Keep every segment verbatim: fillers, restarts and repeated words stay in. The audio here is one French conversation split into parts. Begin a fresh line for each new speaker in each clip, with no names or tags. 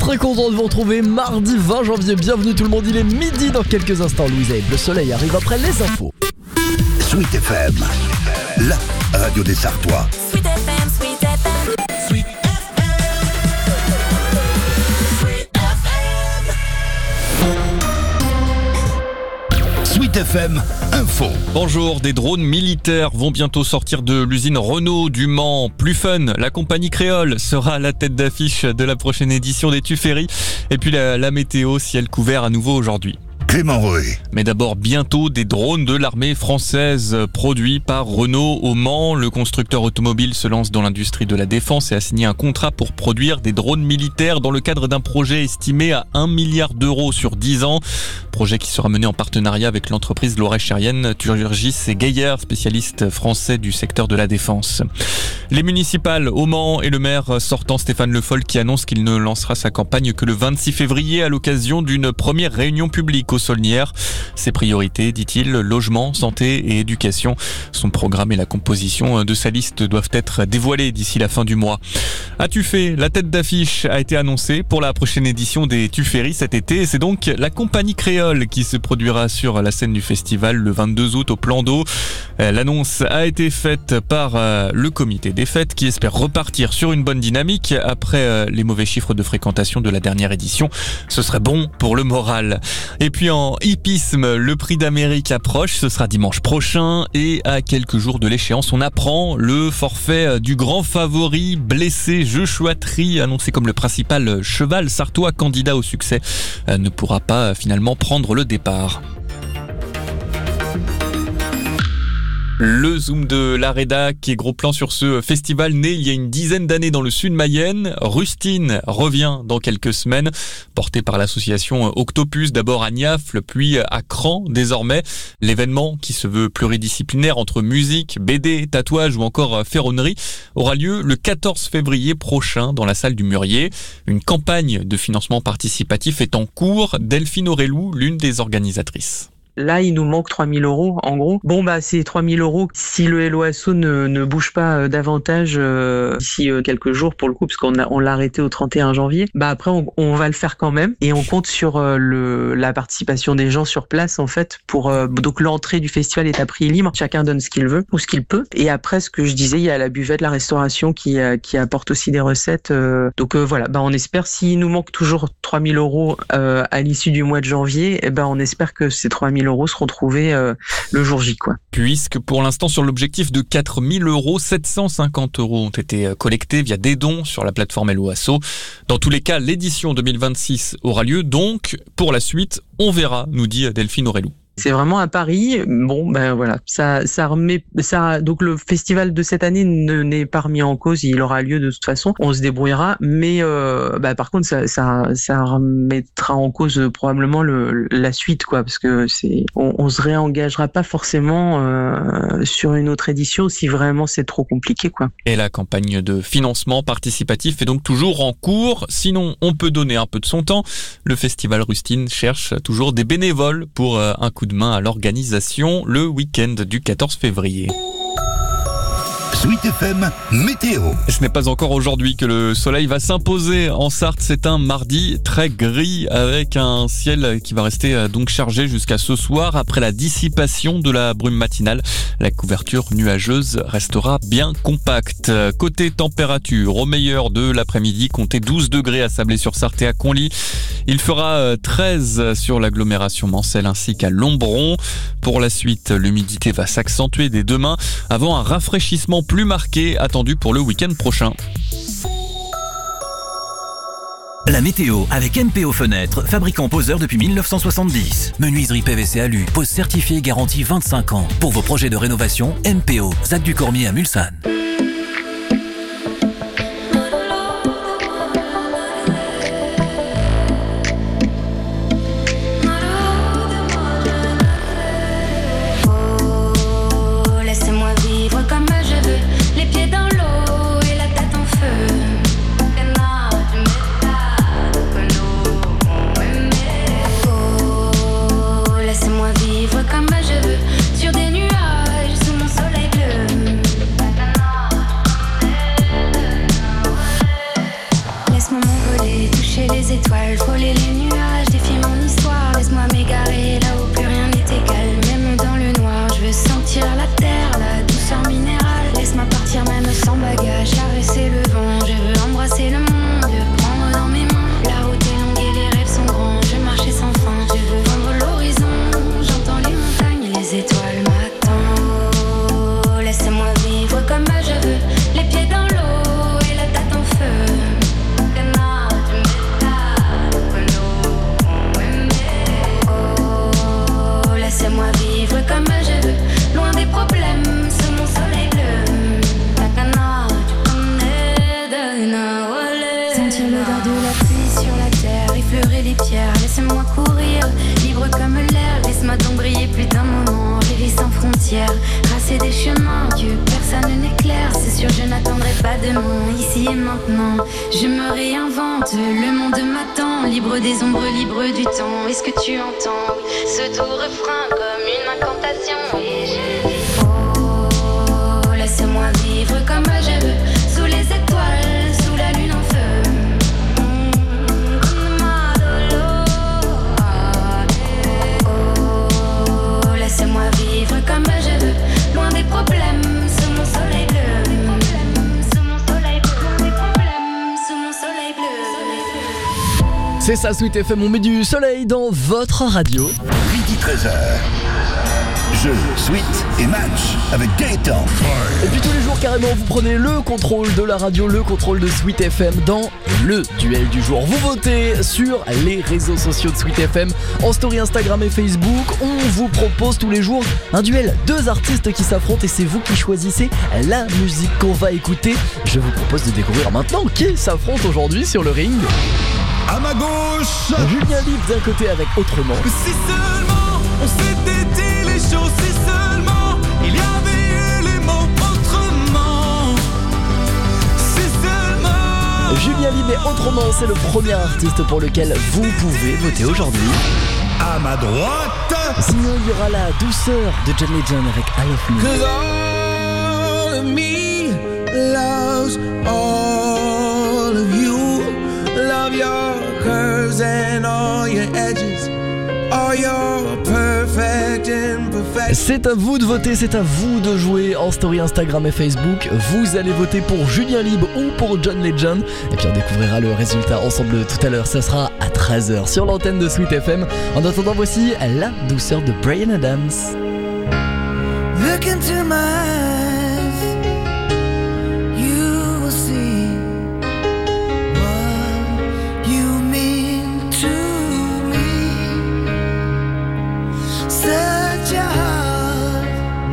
très content de vous retrouver mardi vingt janvier. Bienvenue tout le monde, il est midi dans quelques instants. Louisa et le soleil arrive après les infos.
Sweet F M, la radio des Sartois.
Sweet F M, Sweet F M, Sweet F M, Sweet F M.
Sweet F M Info.
Bonjour, des drones militaires vont bientôt sortir de l'usine Renault du Mans. Plus fun, la compagnie créole sera à la tête d'affiche de la prochaine édition des Tuffery. Et puis la, la météo, ciel couvert à nouveau aujourd'hui.
Clément Roy.
Mais d'abord, bientôt des drones de l'armée française produits par Renault au Mans. Le constructeur automobile se lance dans l'industrie de la défense et a signé un contrat pour produire des drones militaires dans le cadre d'un projet estimé à un milliard d'euros sur dix ans. Projet qui sera mené en partenariat avec l'entreprise loréchérienne Turgis et Gaillard, spécialiste français du secteur de la défense. Les municipales au Mans et le maire sortant Stéphane Le Foll qui annonce qu'il ne lancera sa campagne que le vingt-six février à l'occasion d'une première réunion publique au Saulnières. Ses priorités, dit-il, logement, santé et éducation. Son programme et la composition de sa liste doivent être dévoilés d'ici la fin du mois. À Tuffet, la tête d'affiche a été annoncée pour la prochaine édition des Tuffery cet été. C'est donc la compagnie créole qui se produira sur la scène du festival le vingt-deux août au Plan d'Eau. L'annonce a été faite par le comité des fêtes qui espère repartir sur une bonne dynamique après les mauvais chiffres de fréquentation de la dernière édition. Ce serait bon pour le moral. Et puis en hippisme, le prix d'Amérique approche, ce sera dimanche prochain et à quelques jours de l'échéance, on apprend le forfait du grand favori blessé Joshua Tree, annoncé comme le principal cheval sartois candidat au succès, ne pourra pas finalement prendre le départ. Le Zoom de la Rédac et gros plan sur ce festival né il y a une dizaine d'années dans le sud Mayenne. Rustine revient dans quelques semaines, porté par l'association Octopus, d'abord à Niafle, puis à Cran désormais. L'événement, qui se veut pluridisciplinaire entre musique, B D, tatouage ou encore ferronnerie, aura lieu le quatorze février prochain dans la salle du Mûrier. Une campagne de financement participatif est en cours. Delphine Aurélou, l'une des organisatrices.
Là, il nous manque trois mille euros, en gros. Bon, bah, c'est trois mille euros. Si le L O A S O ne, ne bouge pas euh, davantage euh, d'ici euh, quelques jours, pour le coup, parce qu'on a, on l'a arrêté au trente et un janvier, bah, après, on, on va le faire quand même. Et on compte sur euh, le, la participation des gens sur place, en fait, pour, euh, donc, l'entrée du festival est à prix libre. Chacun donne ce qu'il veut ou ce qu'il peut. Et après, ce que je disais, il y a la buvette, la restauration qui, euh, qui apporte aussi des recettes. Euh, donc, euh, voilà. Bah, on espère, s'il nous manque toujours trois mille euros euh, à l'issue du mois de janvier, eh ben, on espère que ces trois mille euros seront trouvés euh, le jour J, quoi.
Puisque pour l'instant, sur l'objectif de quatre mille euros, sept cent cinquante euros ont été collectés via des dons sur la plateforme L O A S O. Dans tous les cas, l'édition deux mille vingt-six aura lieu, donc pour la suite, on verra, nous dit Delphine Aurélou.
C'est vraiment un pari. Bon, ben voilà, ça, ça remet, ça. Donc le festival de cette année ne n'est pas remis en cause. Il aura lieu de toute façon. On se débrouillera, mais euh, bah, par contre, ça, ça, ça remettra en cause probablement le, la suite, quoi, parce que c'est, on, on se réengagera pas forcément euh, sur une autre édition si vraiment c'est trop compliqué, quoi.
Et la campagne de financement participatif est donc toujours en cours. Sinon, on peut donner un peu de son temps. Le festival Rustine cherche toujours des bénévoles pour euh, un coup de main à l'organisation le week-end du quatorze février.
Sweet F M Météo.
Ce n'est pas encore aujourd'hui que le soleil va s'imposer en Sarthe. C'est un mardi très gris avec un ciel qui va rester donc chargé jusqu'à ce soir. Après la dissipation de la brume matinale, la couverture nuageuse restera bien compacte. Côté température, au meilleur de l'après-midi, comptez douze degrés à Sablé-sur-Sarthe et à Conly. Il fera treize sur l'agglomération Mancel ainsi qu'à Lombron. Pour la suite, l'humidité va s'accentuer dès demain avant un rafraîchissement plus marqué attendu pour le week-end prochain.
La météo avec M P O Fenêtres, fabricant poseur depuis mille neuf cent soixante-dix. Menuiserie P V C Alu, pose certifiée garantie vingt-cinq ans. Pour vos projets de rénovation, M P O, Zac du Cormier à Mulsanne.
Vivre comme je veux, sur des nuages, sous mon soleil bleu.
donc briller plus d'un moment. Rêver sans frontières, tracer des chemins que personne n'éclaire. C'est sûr, je n'attendrai pas demain, ici et maintenant. Je me réinvente, le monde m'attend. Libre des ombres, libre du temps. Est-ce que tu entends ce doux refrain comme une incantation? Et je dis oh, laisse-moi vivre comme je veux, sous les étoiles, sous la lune en feu. Oh, laisse-moi vivre comme je veux, loin des problèmes, sous mon soleil bleu. Sous mon soleil bleu, loin des problèmes, sous mon soleil bleu.
C'est ça, Sweet F M, on met du soleil dans votre radio.
Midi treize heures. Jeu, suite et match avec Gaëtan.
Et puis tous les jours, carrément, vous prenez le contrôle de la radio, le contrôle de Sweet F M dans le duel du jour. Vous votez sur les réseaux sociaux de Sweet F M, en story Instagram et Facebook. On vous propose tous les jours un duel, deux artistes qui s'affrontent et c'est vous qui choisissez la musique qu'on va écouter. Je vous propose de découvrir maintenant qui s'affronte aujourd'hui sur le ring.
À ma gauche,
Julien Libre d'un côté avec Autrement.
si seulement on s'était dit les choses, si seulement il y avait eu les mots autrement, si seulement.
Julien Libre et Autrement, c'est le premier artiste pour lequel vous pouvez voter aujourd'hui.
À ma droite,
Sinon, il y aura la douceur de John Legend avec I Love Me.
cause all of me loves all of you. Love your curves and all your edges, all your perfect imperfections.
C'est à vous de voter, c'est à vous de jouer en story Instagram et Facebook. Vous allez voter pour Julien Libre ou pour John Legend. Et puis on découvrira le résultat ensemble tout à l'heure. Ça sera à treize heures sur l'antenne de Sweet F M. En attendant, voici la douceur de Bryan Adams.
Look into my eyes, you will see what you mean to me. Such a heart,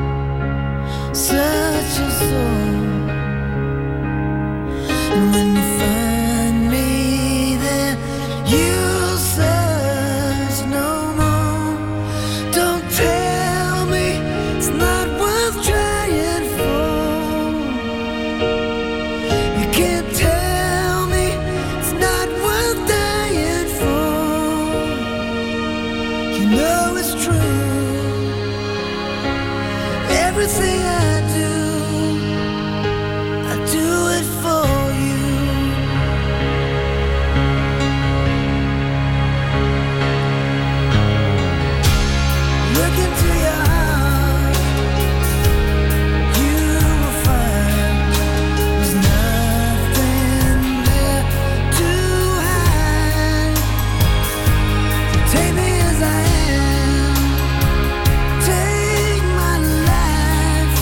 such a soul. And when you find me there, you'll search no more. Don't tell me it's not worth trying for. You can't tell me it's not worth dying for. You know it's true. Everything I do, I do it for you. Look into your heart, you will find there's nothing there to hide. So take me as I am, take my life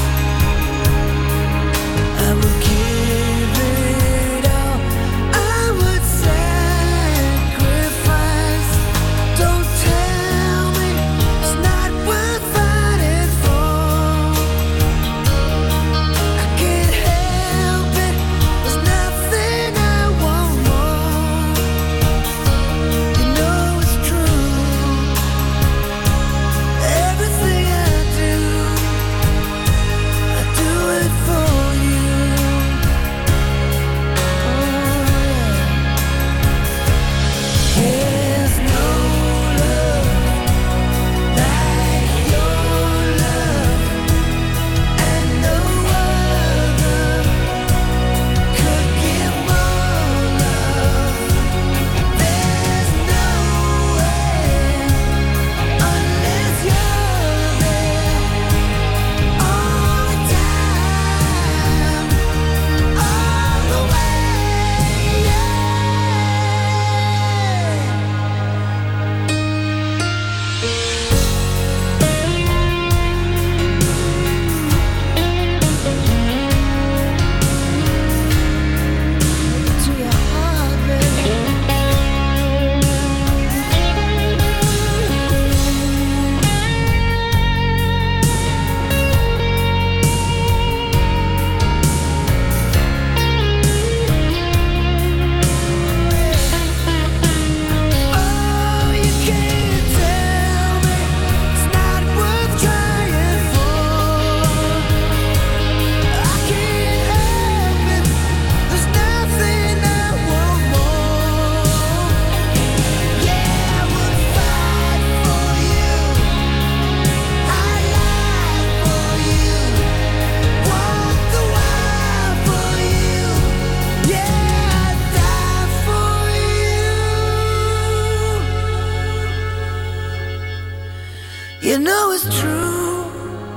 You know it's true.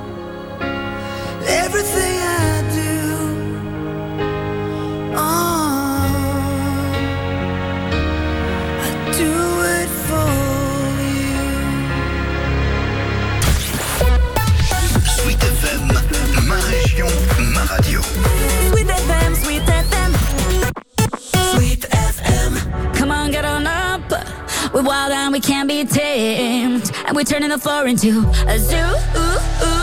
Everything I do, oh, I do it for you.
Sweet F M, ma région, ma radio.
Sweet F M, Sweet F M.
Sweet F M.
Come on, get on up. We're wild and we can't be tamed. And we're turning the floor into a zoo. Ooh, ooh.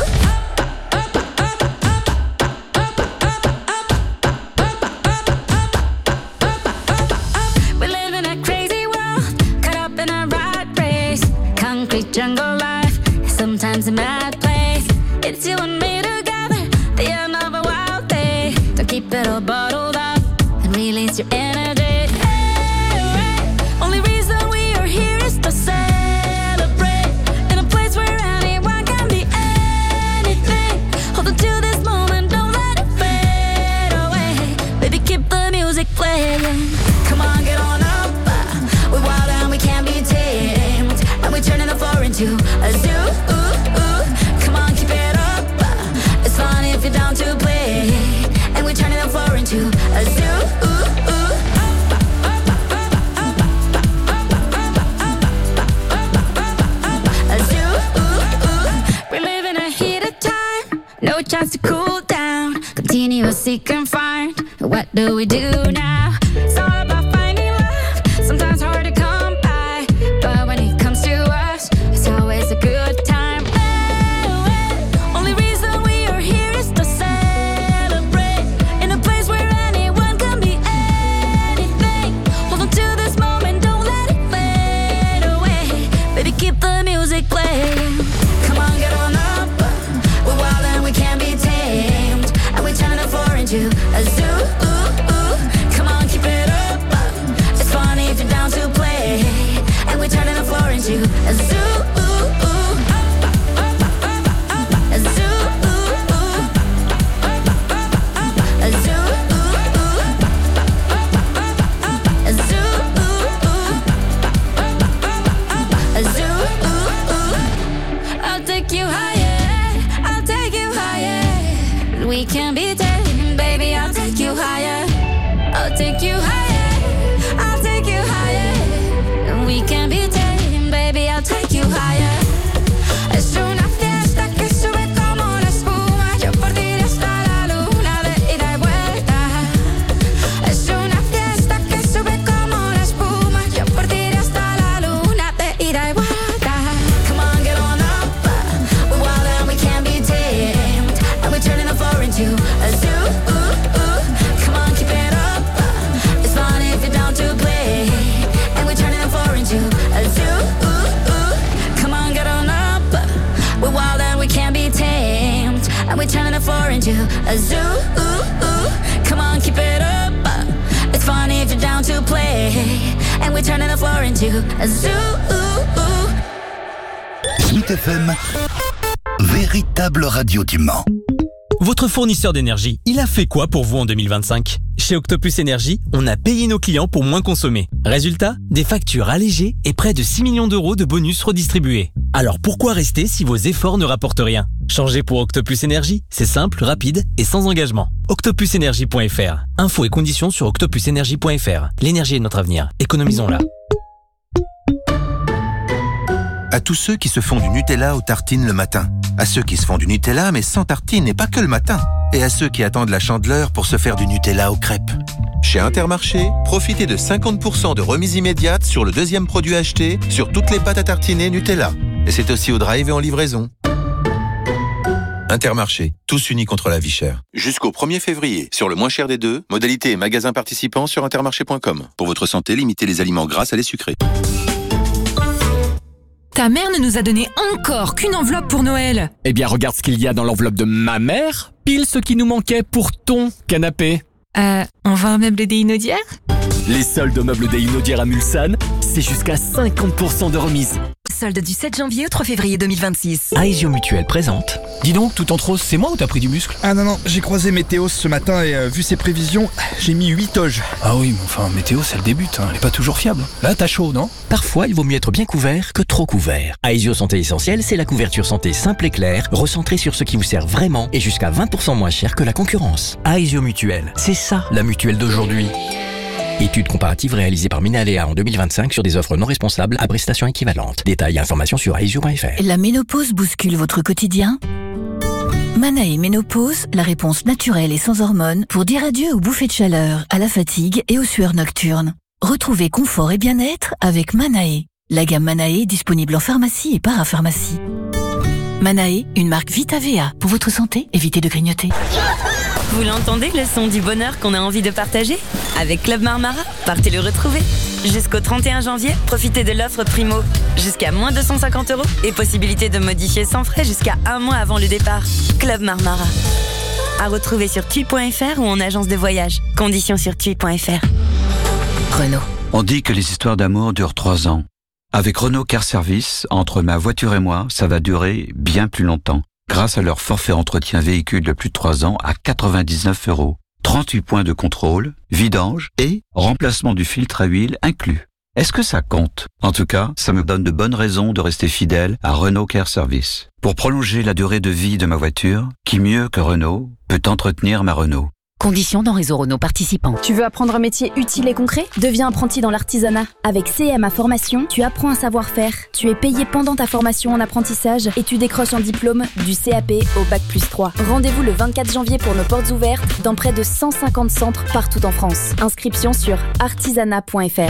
We live in a crazy world, caught up in a rat race. Concrete jungle life, sometimes a mad place. It's you and me together, the end of a wild day. Don't keep it all bottled up and release your energy. Only reason we are here is to celebrate in a place where anyone can be anything. Hold on to this moment, don't let it fade away. Baby, keep the music playing. Come on, get on up. We're wild and we can't be tamed. And we're turning the floor into a zoo. Ooh, ooh. Come on, keep it up. It's fun if you're down to play. And we're turning the floor into a zoo. Ooh, ooh. No chance to cool down. Continue to seek and find. What do we do now? It's all about finding love. Sometimes hard to come by, but when it comes to us, it's always a good time. Hey, hey. Only reason we are here is to celebrate in a place where anyone can be anything. Hold on to this moment, don't let it fade away. Baby, keep the music playing. Come on, get on up. We're wild and we can't be tamed. And we're turning the floor into a zoo. Ooh, ooh. Come on, keep it up. It's funny if you're down to play. And we're turning the floor into a zoo. Ooh, ooh. A zoo. Ooh, ooh. A zoo. Ooh, ooh. A zoo. Ooh, ooh. A zoo. Ooh, ooh. I'll take you higher. I'll take you higher. We can be taken, baby. I'll take you higher. I'll take you higher. I'll take you higher. We can be taken, baby. I'll take you higher. Es una fiesta que sube como la espuma. Yo por ti hasta la luna de ida y vuelta. Es una fiesta que sube como la espuma. Yo por ti hasta la luna de ida y vuelta. Come on, get on up. We're wild and we can't be tamed. And we're turning the floor into a zoo. Ooh, ooh. Come on, keep it up. It's fun if you're down to play. And we're turning the floor into a zoo. Ooh, ooh. Come on, get on up. We're wild and we can't be tamed. And we're turning the floor into a zoo. Ooh, ooh. Come on, keep it up. It's fun if you're down to play. And we're turning the floor into a zoo. Ooh, ooh.
Sweet F M, véritable radio du Mans.
Votre fournisseur d'énergie, il a fait quoi pour vous en deux mille vingt-cinq ? Chez Octopus Énergie, on a payé nos clients pour moins consommer. Résultat, des factures allégées et près de six millions d'euros de bonus redistribués. Alors pourquoi rester si vos efforts ne rapportent rien ? Changez pour Octopus Énergie, c'est simple, rapide et sans engagement. octopus énergie point f r. Infos et conditions sur octopus énergie point f r. L'énergie est notre avenir, économisons-la.
À tous ceux qui se font du Nutella aux tartines le matin. À ceux qui se font du Nutella mais sans tartines et pas que le matin. Et à ceux qui attendent la Chandeleur pour se faire du Nutella aux crêpes. Chez Intermarché, profitez de cinquante pour cent de remise immédiate sur le deuxième produit acheté sur toutes les pâtes à tartiner Nutella. Et c'est aussi au drive et en livraison. Intermarché, tous unis contre la vie chère. Jusqu'au premier février, sur le moins cher des deux, modalités et magasins participants sur intermarché point com. Pour votre santé, limitez les aliments gras à les sucrés.
Ta mère ne nous a donné encore qu'une enveloppe pour Noël.
Eh bien, regarde ce qu'il y a dans l'enveloppe de ma mère. Pile ce qui nous manquait pour ton canapé.
Euh, on va un meuble des Inaudières ?
Les soldes meubles des Inaudières à Mulsanne, c'est jusqu'à cinquante pour cent de remise.
soldes du sept janvier au trois février deux mille vingt-six.
Aesio Mutuelle présente. Dis donc, tout en trop, c'est moi ou t'as pris du muscle?
Ah non, non, j'ai croisé Météos ce matin et euh, vu ses prévisions, j'ai mis huit toges.
Ah oui, mais enfin, Météos, elle débute, hein, elle est pas toujours fiable. Là, t'as chaud, non? Parfois, il vaut mieux être bien couvert que trop couvert. Aesio Santé Essentielle, c'est la couverture santé simple et claire, recentrée sur ce qui vous sert vraiment et jusqu'à vingt pour cent moins cher que la concurrence. Aesio Mutuelle, c'est ça, la mutuelle d'aujourd'hui. Étude comparative réalisée par Minalea en deux mille vingt-cinq sur des offres non responsables à prestations équivalentes. Détails et informations sur aesio point f r.
La ménopause bouscule votre quotidien? Manae Ménopause, la réponse naturelle et sans hormones pour dire adieu aux bouffées de chaleur, à la fatigue et aux sueurs nocturnes. Retrouvez confort et bien-être avec Manae. La gamme Manae disponible en pharmacie et parapharmacie. Manae, une marque Vita V A. Pour votre santé, évitez de grignoter.
Vous l'entendez, le son du bonheur qu'on a envie de partager? Avec Club Marmara, partez le retrouver. Jusqu'au trente et un janvier, profitez de l'offre Primo. Jusqu'à moins deux cent cinquante euros et possibilité de modifier sans frais jusqu'à un mois avant le départ. Club Marmara. À retrouver sur tui point f r ou en agence de voyage. Conditions sur tui point f r.
Renault. On dit que les histoires d'amour durent trois ans. Avec Renault Car Service, entre ma voiture et moi, ça va durer bien plus longtemps. Grâce à leur forfait entretien véhicule de plus de trois ans à quatre-vingt-dix-neuf euros. trente-huit points de contrôle, vidange et remplacement du filtre à huile inclus. Est-ce que ça compte? En tout cas, ça me donne de bonnes raisons de rester fidèle à Renault Car Service. Pour prolonger la durée de vie de ma voiture, qui mieux que Renault peut entretenir ma Renault?
Conditions dans réseau Renault participant.
Tu veux apprendre un métier utile et concret? Deviens apprenti dans l'artisanat. Avec C M A Formation, tu apprends un savoir-faire. Tu es payé pendant ta formation en apprentissage et tu décroches un diplôme du C A P au bac plus trois. Rendez-vous le vingt-quatre janvier pour nos portes ouvertes dans près de cent cinquante centres partout en France. Inscription sur artisanat point f r.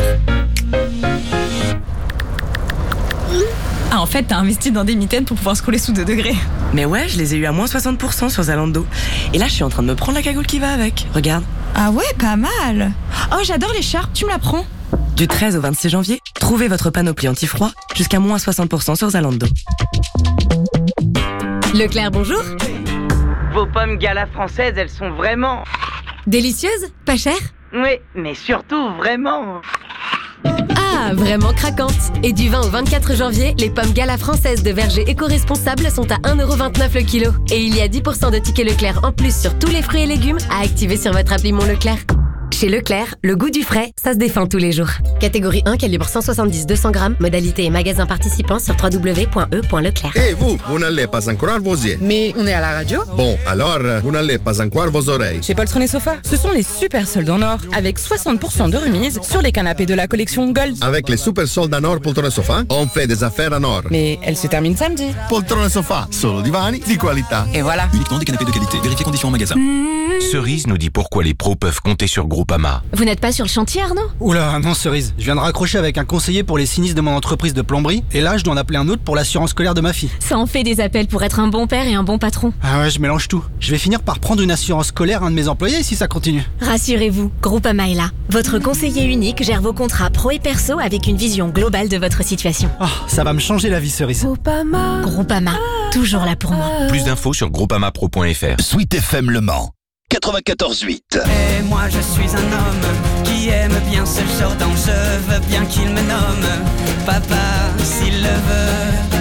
Ah, en fait, t'as investi dans des mitaines pour pouvoir scroller sous deux degrés.
Mais ouais, je les ai eu à moins soixante pour cent sur Zalando. Et là, je suis en train de me prendre la cagoule qui va avec. Regarde.
Ah ouais, pas mal. Oh, j'adore l'écharpe, tu me la prends?
Du treize au vingt-six janvier, trouvez votre panoplie anti-froid jusqu'à moins soixante pour cent sur Zalando.
Leclerc, bonjour.
Vos pommes Gala françaises, elles sont vraiment...
Délicieuses? Pas chères?
Oui, mais surtout vraiment...
Ah, vraiment craquantes. Et du vingt au vingt-quatre janvier, les pommes Gala françaises de verger éco-responsables sont à un euro vingt-neuf le kilo. Et il y a dix pour cent de tickets Leclerc en plus sur tous les fruits et légumes à activer sur votre appli Mon Leclerc. Chez Leclerc, le goût du frais, ça se défend tous les jours. Catégorie un, calibre cent soixante-dix à deux cents grammes. Modalité et magasin participant sur w w w point e point leclerc.
Et vous, vous n'allez pas encore vos yeux.
Mais on est à la radio.
Bon, alors, vous n'allez pas encore vos oreilles.
Chez Poltron et Sofa, ce sont les super soldes en or, avec soixante pour cent de remise sur les canapés de la collection Gold.
Avec les super soldes en or Poltron et Sofa, on fait des affaires en or.
Mais elle se termine samedi.
Poltron et Sofa, solo divani di qualità.
Et voilà.
Uniquement des canapés de qualité. Vérifiez conditions en magasin.
Cerise nous dit pourquoi les pros peuvent compter sur Groupama.
Vous n'êtes pas sur le chantier, Arnaud?
Oula, non Cerise, je viens de raccrocher avec un conseiller pour les sinistres de mon entreprise de plomberie et là je dois en appeler un autre pour l'assurance scolaire de ma fille.
Ça en fait des appels pour être un bon père et un bon patron.
Ah ouais, je mélange tout. Je vais finir par prendre une assurance scolaire à un de mes employés si ça continue.
Rassurez-vous, Groupama est là. Votre conseiller unique gère vos contrats pro et perso avec une vision globale de votre situation.
Oh, ça va me changer la vie Cerise.
Groupama. Groupama, toujours là pour moi.
Plus d'infos sur groupama pro point f r.
Sweet F M Le Mans quatre-vingt-quatorze huit.
Et moi je suis un homme qui aime bien ce genre d'homme. Je veux bien qu'il me nomme papa s'il le veut.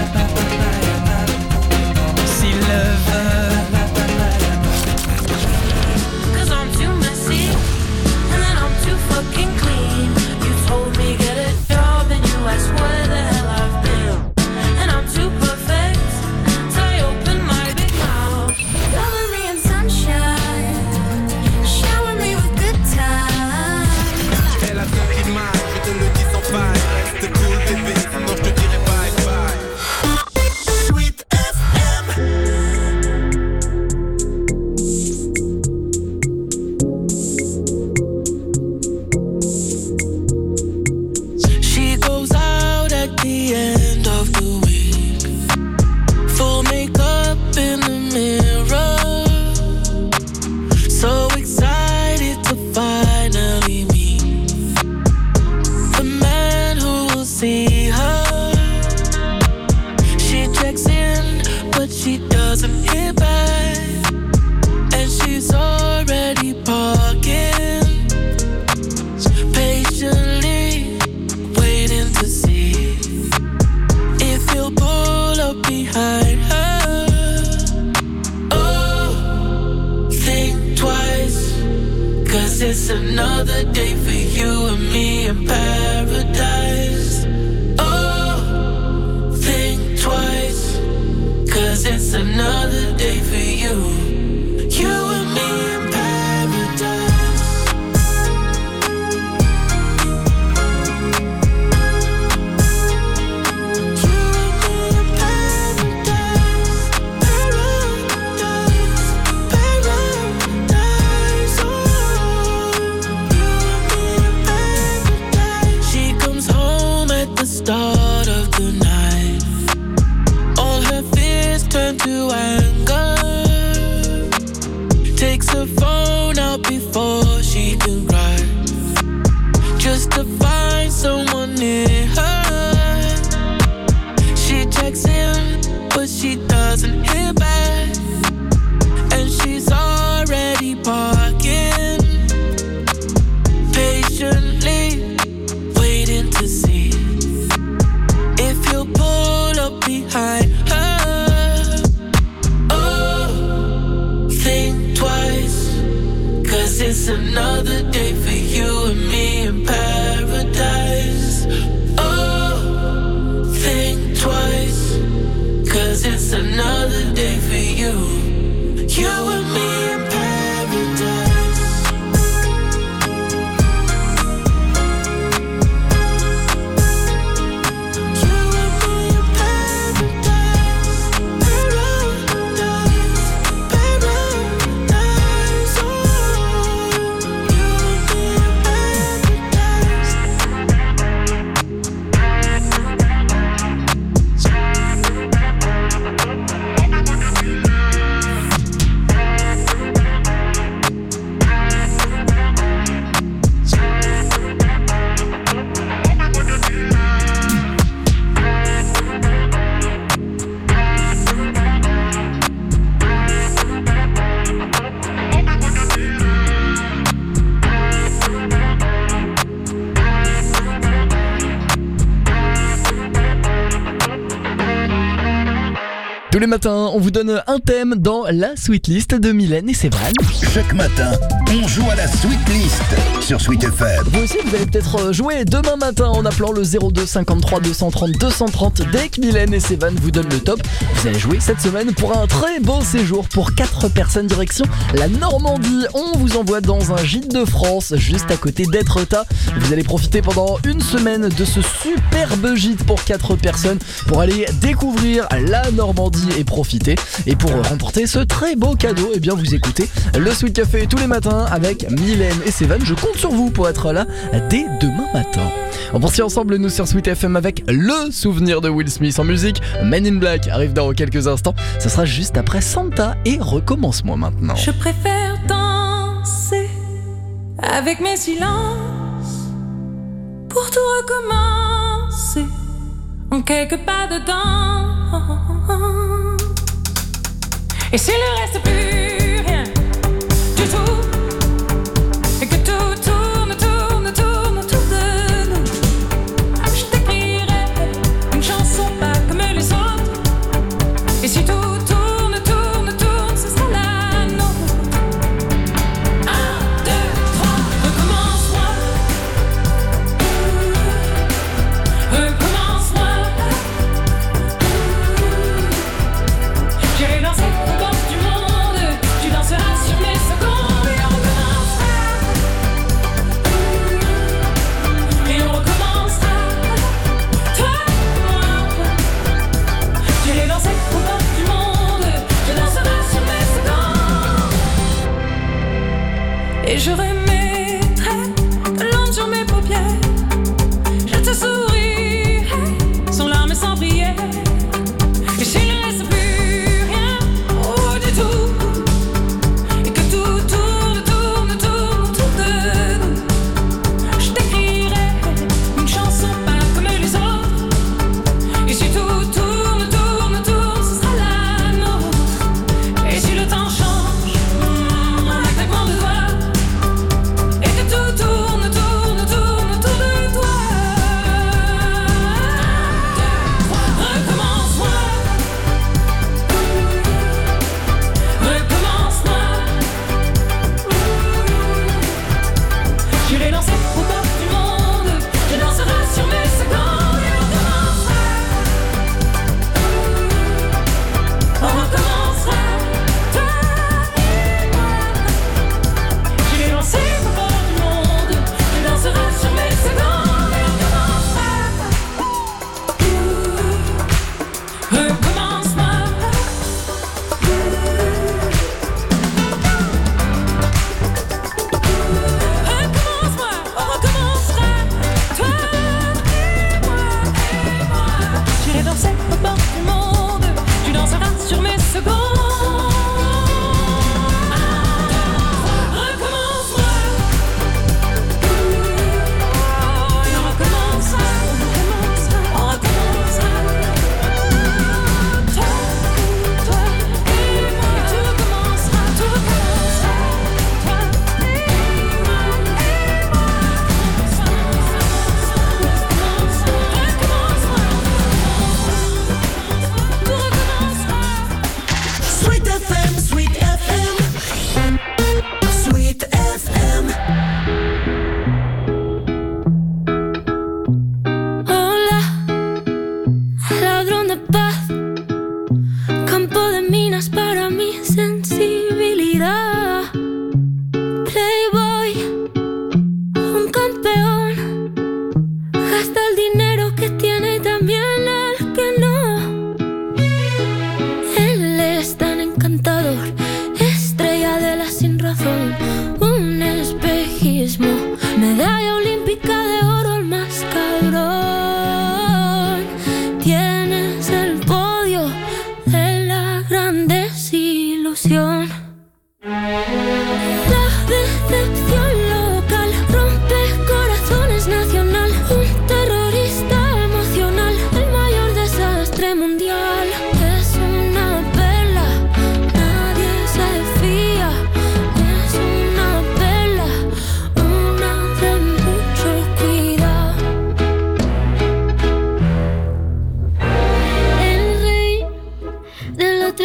S'il le veut.
Cause I'm too messy and then I'm too fucking clean. You told me get a job and you asked where the hell I've been. And I'm too perfect, so I open my big mouth. Cover me in sunshine, shower me with good times.
Elle a compris mal, je te le dis sans faille. Reste cool bébé, sword of the night. All her fears turn to anger. Takes her phone out before she can cry, just to find someone near her. She checks in, but she doesn't hear back, and she's already parking, patiently waiting to see if he'll pull up behind her. Oh, think twice, 'cause it's another day for you and me in paradise. Oh, think twice, 'cause it's another day for you, you and me in paradise.
Tous les matins, on vous donne un thème dans la Sweet List de Mylène et Sévan.
Chaque matin, on joue à la Sweet List sur Sweet F M.
Vous aussi, vous allez peut-être jouer demain matin en appelant le zéro deux cinquante-trois deux cent trente deux cent trente. Dès que Mylène et Sévan vous donnent le top, vous allez jouer cette semaine pour un très beau séjour pour quatre personnes direction la Normandie. On vous envoie dans un gîte de France, juste à côté d'Étretat. Vous allez profiter pendant une semaine de ce superbe gîte pour quatre personnes pour aller découvrir la Normandie et profiter. Et pour remporter ce très beau cadeau, eh bien vous écoutez le Sweet Café tous les matins avec Mylène et Sévan. Je compte sur vous pour être là dès demain matin. On poursuit ensemble nous sur Sweet F M avec le souvenir de Will Smith en musique. Men in Black arrive dans quelques instants. Ce sera juste après Santa et recommence-moi maintenant.
Je préfère danser avec mes silences pour tout recommencer en quelques pas dedans. Et s'il ne reste plus rien du tout, et que tout tourne, tourne, tourne autour de nous, je t'écrirai une chanson pas comme les autres. Et si tout tourne, tourne, tourne, ce sera la nôtre. Un, deux, trois, recommence-moi. Recommence-moi. J'irai danser au bord du monde, tu danseras sur mes secondes.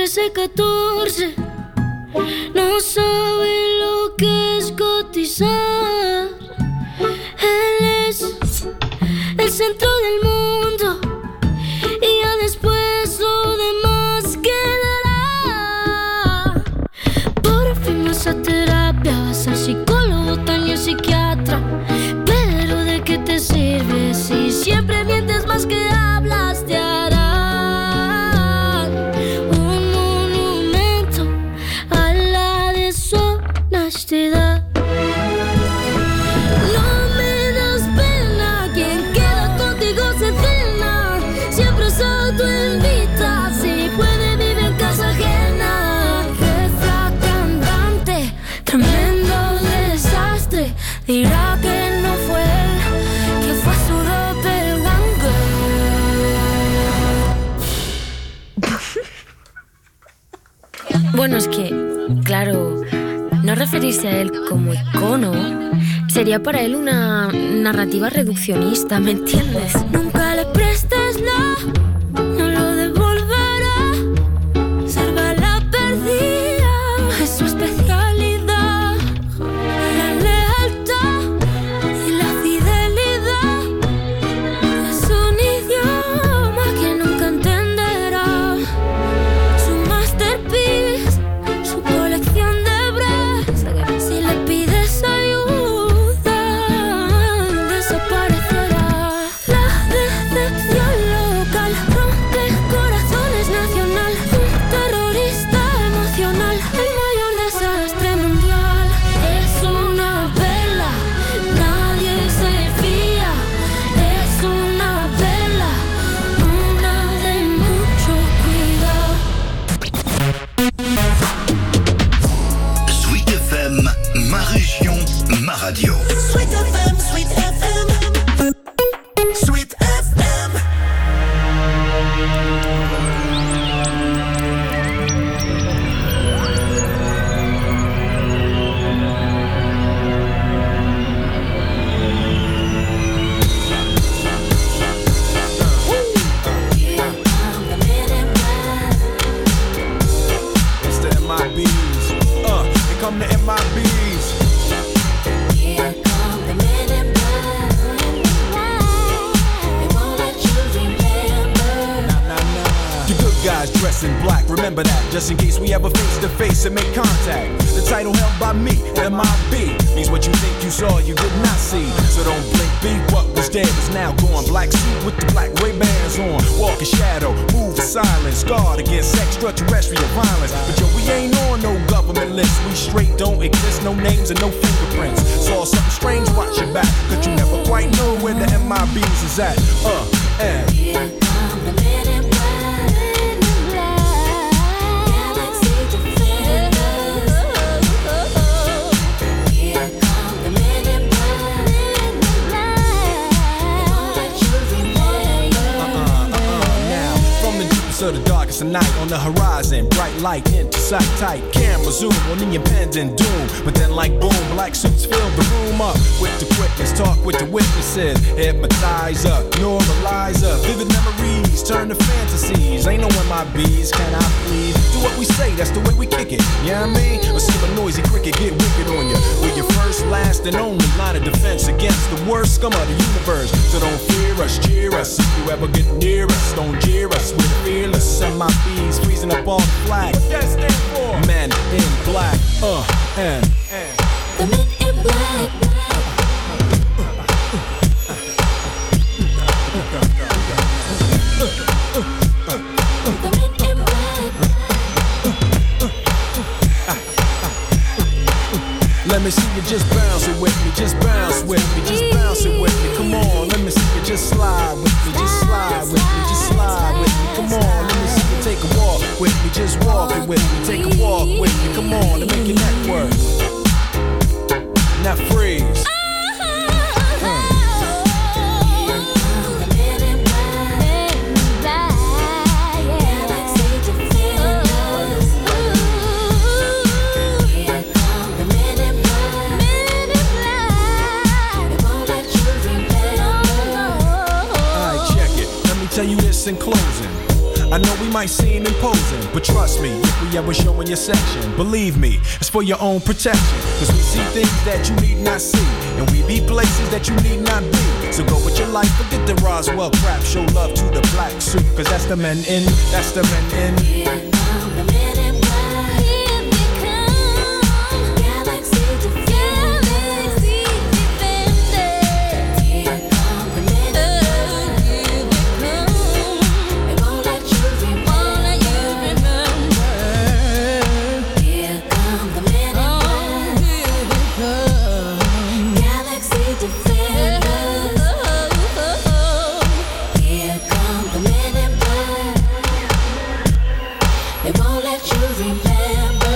trece, catorce. No sabe lo que es cotizar. Él es el centro del mundo y ya después lo demás quedará. Por fin vas a terapia, vas al psicólogo, también psiquiatra. Pero ¿de qué te sirve si siempre mientes más que hablas? Te harán un monumento a la deshonestidad. No me das pena, quien queda contigo se cena. Siempre se autoinvita, si puede vive en casa ajena. Jefa cantante, tremendo desastre. Dirá que no fue él, que fue su doppelganger. Bueno, es que, claro, no referirse a él como icono sería para él una narrativa reduccionista, ¿me entiendes? Nunca le prestes la, no lo devolverá. Salva la perdida, es su especialidad. La lealtad y la fidelidad es un idioma que nunca entenderá. Su masterpiece, su colección de bras. Si le pides ayuda, desaparecerá. La decepción local rompe corazones nacional. Un terrorista emocional, el mayor desastre mundial. Es una vela, nadie se fía. Es una vela, una de mucho cuidado.
Sweet F M, ma région, ma radio.
Sweet F M, Sweet F M. Sweet F M.
It's the M I Bs. Uh, here come the M I Bs.
Here come the men in black. They won't let you remember.
You good guys dressed in black, remember that, just in case we ever face to face and make contact. The title held by me, M I B, means what you think you saw, you did not see. So don't blink, be what was dead is now gone. Black suit with the black Ray-Bans on, walk in shadow, move in silence, guard against extraterrestrial violence. But yo, we ain't on no government list, we straight don't exist, no names and no fingerprints. Saw something strange, watch your back, cause you never quite know where the M I Bs is at. Uh, and
Here come the men in black. Galaxy defenders. Here come the men in black. They won't let you remember.
now, from the deepest of the darkest of night, on the horizon, bright light into sight tight. Camera zoom on the impending doom, but then like boom, black suits fill the room up with the quickness. Talk with the witnesses, hypnotizer, normalizer. Vivid memories turn to fantasies. Ain't no M I Bs, can I please? Do what we say, that's the way we kick it. You know what I mean? Or see a noisy cricket get wicked on you. We're your first, last, and only line of defense against the worst scum of the universe. So don't fear us, cheer us. If you ever get near us, don't jeer us. We're fearless. M I Bs freezing up on the flag. What that stand for? Men in black. Uh, and, and.
The men in black.
Let me see you just bounce it with me, just bounce with me, just bounce it with me. Come on, let me see you just slide with me, just slide with me, just slide with me. Come on, let me see you take a walk with me, just walk it with me, take a walk with me. Come on, and make your neck work. Now freeze. Tell you this in closing, I know we might seem imposing, but trust me, if we ever show in your section, believe me, it's for your own protection. Cause we see things that you need not see, and we be places that you need not be. So go with your life, forget the Roswell crap, show love to the black suit, cause that's the men in, that's the men in. Here come the men in black, here they come, Galaxy Defenders, Defenders. Here come the men in black, here they come, they won't let you remember. Here come the men in black, here they come, Galaxy Defenders. Here come the men in black, they won't let you remember.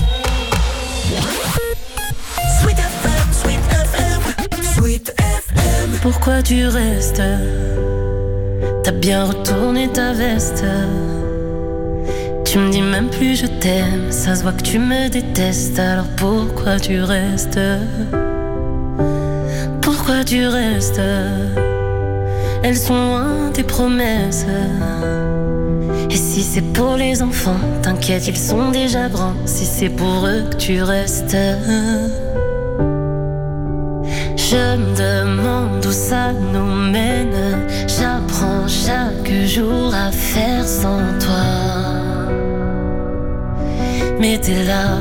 Sweet F M, Sweet F M, Sweet F M.
Pourquoi tu restes? T'as bien retourné ta veste. Tu me dis même plus je t'aime. Ça se voit que tu me détestes. Alors pourquoi tu restes? Pourquoi tu restes? Elles sont loin tes promesses. Et si c'est pour les enfants, t'inquiète, ils sont déjà grands. Si c'est pour eux que tu restes, je me demande où ça nous mène. J'apprends chaque jour à faire sans toi. Mais t'es là.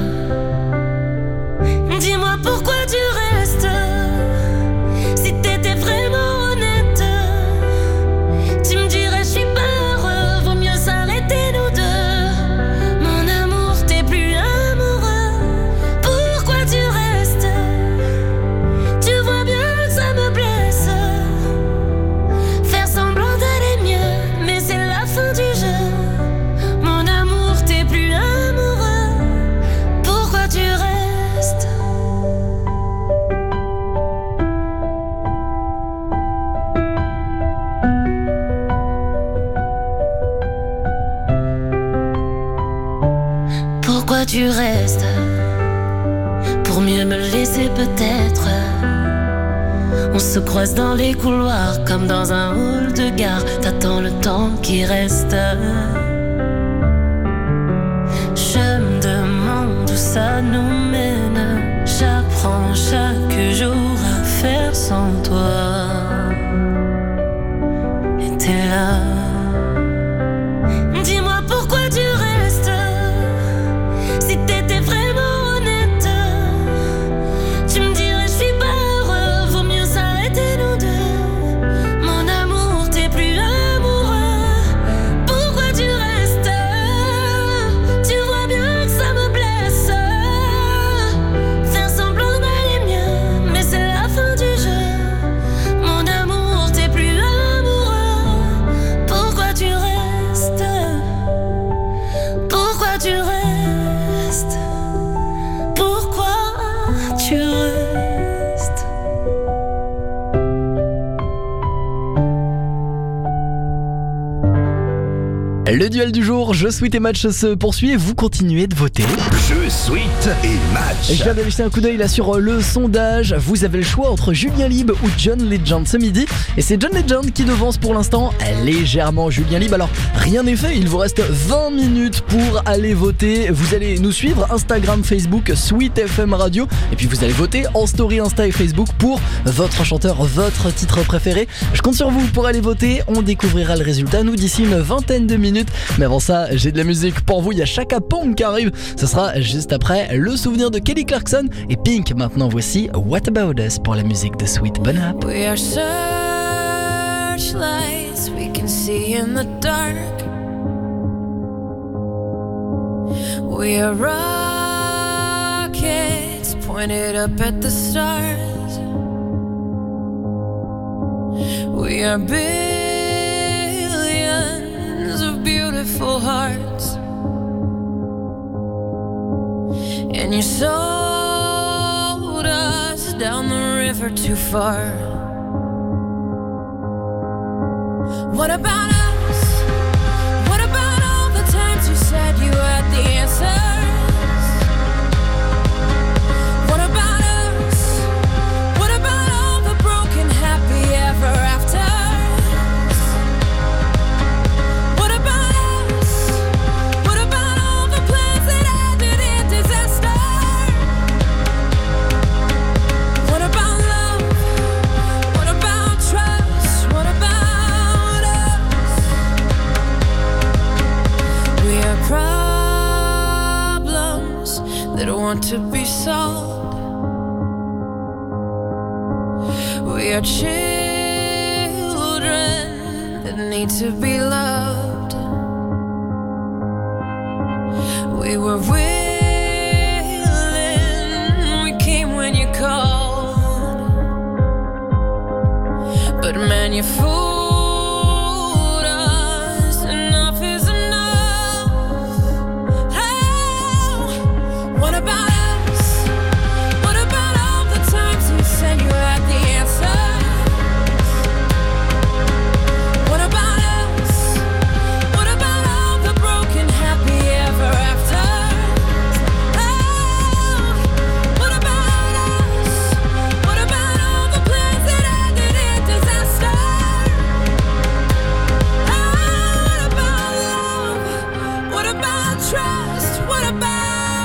Dis-moi pourquoi tu restes. Si t'étais vraiment honnête, tu me dirais je suis pas heureux, vaut mieux s'arrêter nous deux. Mon amour, t'es plus amoureux. Pourquoi tu restes? Tu vois bien que ça me blesse. Faire semblant d'aller mieux, mais c'est la fin du jeu. Mon amour, t'es plus amoureux. Pourquoi tu restes? Pourquoi tu restes? Pour mieux me laisser peut-être. On se croise dans les couloirs comme dans un hall de gare. T'attends le temps qui reste. Je me demande où ça nous mène. J'apprends chaque jour à faire sans toi. Et t'es là. Dis-moi pourquoi tu restes. Si t'étais vraiment honnête, tu me dirais je suis pas heureux, vaut mieux s'arrêter nous deux. Mon amour, t'es plus amoureux. Pourquoi tu restes? Tu vois bien que ça me blesse. Faire semblant d'aller mieux, mais c'est la fin du jeu. Mon amour, t'es plus amoureux. Pourquoi tu restes? Pourquoi tu restes? Pourquoi tu restes?
Le duel du jour, Jeu Sweet et Match se poursuit et vous continuez de voter.
Jeu Sweet et Match.
Je viens d'aller jeter un coup d'œil là sur le sondage. Vous avez le choix entre Julien Lieb ou John Legend ce midi. Et c'est John Legend qui devance pour l'instant légèrement Julien Lieb. Alors rien n'est fait, il vous reste vingt minutes pour aller voter. Vous allez nous suivre Instagram, Facebook, Sweet F M Radio. Et puis vous allez voter en story Insta et Facebook pour votre chanteur, votre titre préféré. Je compte sur vous pour aller voter. On découvrira le résultat nous d'ici une vingtaine de minutes. Mais avant ça, j'ai de la musique pour vous. Il y a Chaka Pong qui arrive. Ce sera juste après le souvenir de Kelly Clarkson et Pink. Maintenant, voici What About Us pour la musique de Sweet. Bonne app.
We are searchlights we can see in the dark. We are rockets pointed up at the stars. We are billions of beautiful hearts. And you sold us down the river too far. What about us? What about all the times you said you had the answers? What about us? What about all the broken happy ever afters? What about us? want to be sold. We are children that need to be loved. We were willing, we came when you called. But man, you fooled us, enough is enough. Oh, what about us? What about all the times you said you had the answer? What about us? What about all the broken happy ever after? Oh, what about us? What about all the plans that ended in disaster? Oh, what about love? What about trust? What about us?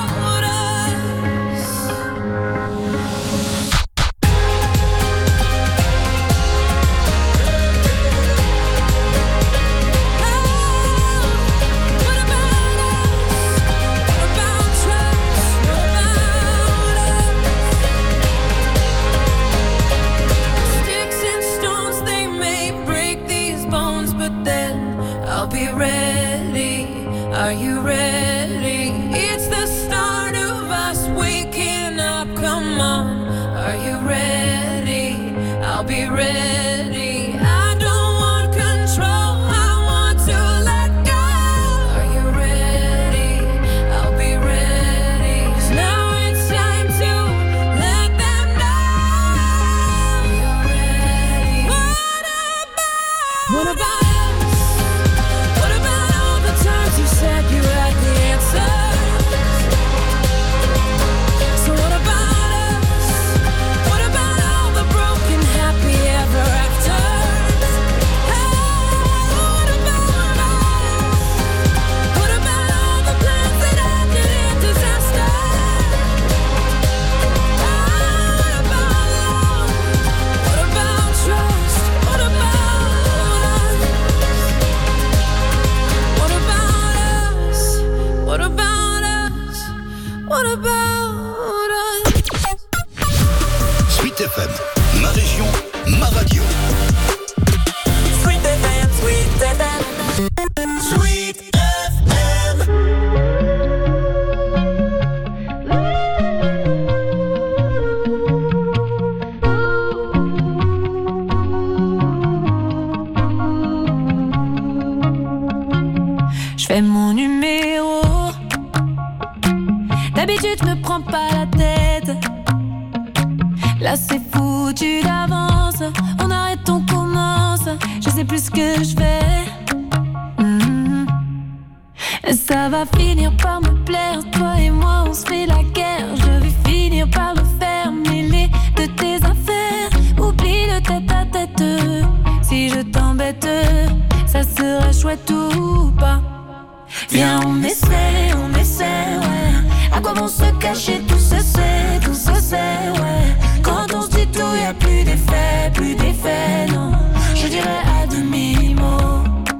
Sticks and stones, they may break these bones, but then I'll be ready. Are you ready? It's the start of us waking up. Come on, are you ready? I'll be ready. I don't want control, I want to let go. Are you ready? I'll be ready. 'Cause now it's time to let them know you're ready. What about? What about us? What about all the times you said you had the answers? So what about us? What about all the broken happy ever afters? Hey, what about us? What about all the plans that ended in disaster? Oh, what about love? What about trust? What about us? What about us? What about us? What about us?
Sweet F M, ma région, ma radio.
Sweet F M, Sweet F M, Sweet F M.
Je fais mon numéro. D'habitude, je me prends pas la tête. Là, c'est foutu d'avance. On arrête, on commence. Je sais plus ce que je fais. Mhm. Ça va finir par me plaire. Toi et moi, on se fait la guerre. Je vais finir par le faire. Mêler de tes affaires. Oublie le tête à tête. Si je t'embête, ça sera chouette ou pas. Viens, on essaie, on essaie, ouais. À quoi vont se cacher, tout se sait, tout se sait, ouais. Quand on se dit tout, y'a plus d'effet, plus d'effet, non. Je dirais à demi-mot.